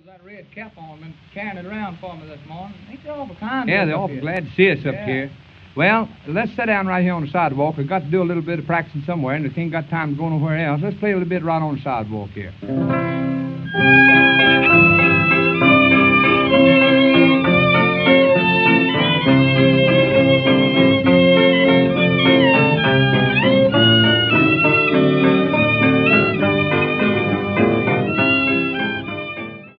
That red cap on and carrying it around for me this morning. Ain't they awful kind? Yeah, they're awful glad to see us up here. Well, let's sit down right here on the sidewalk. We've got to do a little bit of practicing somewhere, and we ain't got time to go nowhere else. Let's play a little bit right on the sidewalk here.